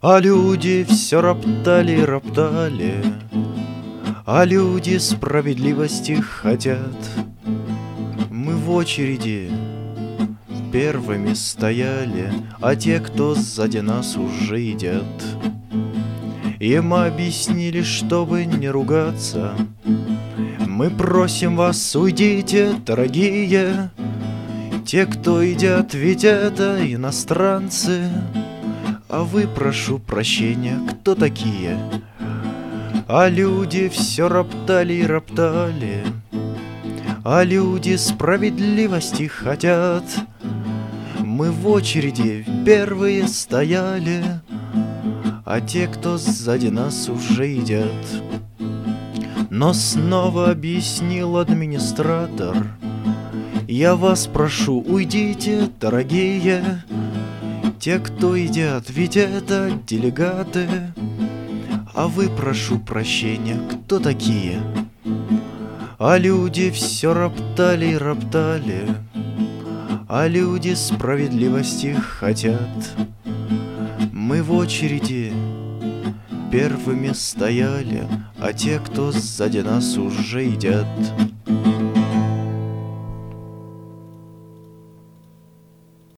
А люди все роптали и роптали, а люди справедливости хотят. Мы в очереди первыми стояли, а те, кто сзади нас, уже едят. Им объяснили, чтобы не ругаться. Мы просим вас, уйдите, дорогие. Те, кто едят, ведь это иностранцы. А вы, прошу прощения, кто такие? А люди все роптали и роптали, а люди справедливости хотят. Мы в очереди первые стояли, а те, кто сзади нас, уже едят. Но снова объяснил администратор: я вас прошу, уйдите, дорогие. Те, кто едят, ведь это делегаты. А вы, прошу прощения, кто такие? А люди все роптали и роптали, а люди справедливости хотят. Мы в очереди первыми стояли, а те, кто сзади нас, уже едят.